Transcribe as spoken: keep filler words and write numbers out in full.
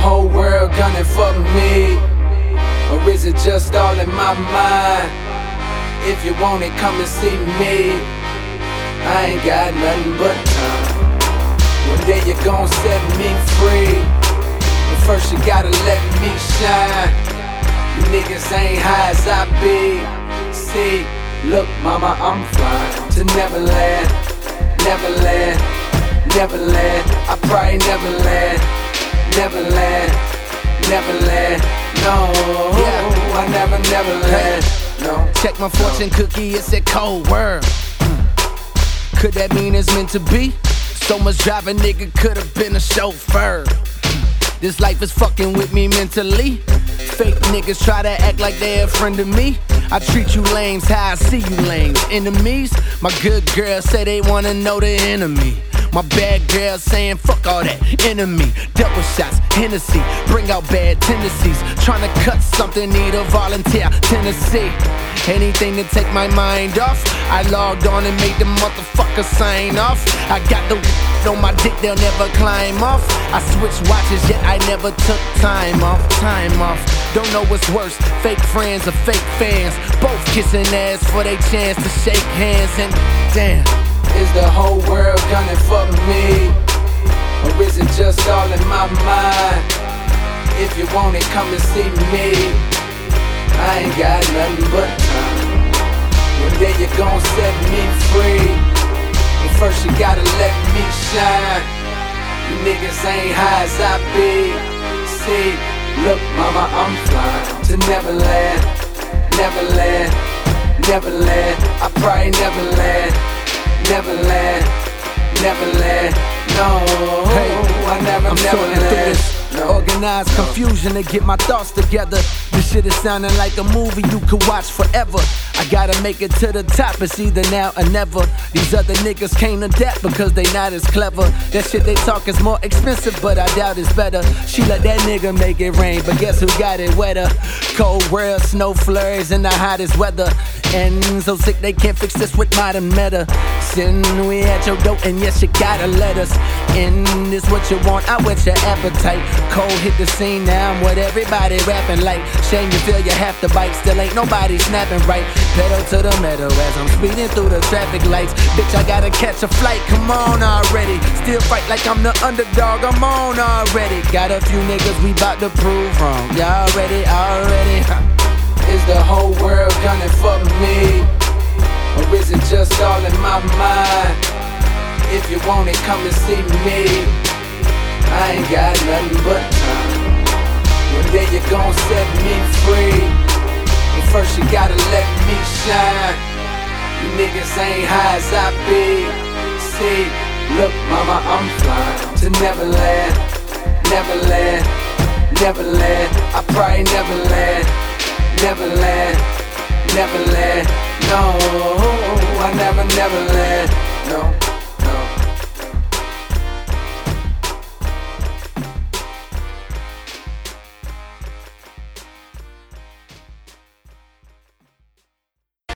whole world gunning for me? Or is it just all in my mind? If you want it, come and see me. I ain't got nothing but time. One day you gon' set me free, but first you gotta let me shine. You niggas ain't high as I be. See, look mama, I'm flying to Neverland, Neverland, Neverland. I probably never land, Neverland, Neverland. No, yeah, I never, never land. No. Check my fortune cookie, it's a cold world. Mm. Could that mean it's meant to be? So much driving, nigga could've been a chauffeur. This life is fucking with me mentally. Fake niggas try to act like they're a friend of me. I treat you lames how I see you lames. Enemies, my good girl say they wanna know the enemy. My bad girl saying fuck all that enemy. Double shots, Hennessy, bring out bad tendencies. Tryna cut something, need a volunteer, Tennessee. Anything to take my mind off. I logged on and made the motherfucker sign off. I got the on my dick, they'll never climb off. I switched watches, yet I never took time off. Time off. Don't know what's worse, fake friends or fake fans. Both kissing ass for their chance to shake hands. And damn, is the whole world gunning for me? Or is it just all in my mind? If you want it, come and see me. I ain't got nothing but time. One day you gon' set me free, but first you gotta let me shine. You niggas ain't high as I be. See, look mama, I'm flying to Neverland, Neverland, Neverland. I probably never land, Neverland, Neverland. No, hey, I never, I'm never sorting through land. this No. organized confusion to get my thoughts together. This shit is sounding like a movie you could watch forever. I gotta make it to the top, it's either now or never. These other niggas can't adapt because they not as clever. That shit they talk is more expensive, but I doubt it's better. She let that nigga make it rain, but guess who got it wetter? Cold world, snow flurries in the hottest weather. And so sick they can't fix this with modern meta. Sin, we at your door, and yes, you gotta let us in. This what you want, I whet your appetite. Cold hit the scene, now I'm what everybody rapping like. Shame you feel you have to bite, still ain't nobody snapping right. Pedal to the meadow as I'm speeding through the traffic lights. Bitch, I gotta catch a flight, come on already. Still fight like I'm the underdog, I'm on already. Got a few niggas we bout to prove wrong. Y'all ready, already? Is the whole world gunning for me? Or is it just all in my mind? If you want it, come and see me. I ain't got nothing but time. One day you gon' set me free, but first you gotta let me shine. You niggas ain't high as I be. See, look mama, I'm flying to Neverland, Neverland, Neverland. I probably never land, Neverland, Neverland. No, I never, never land. No.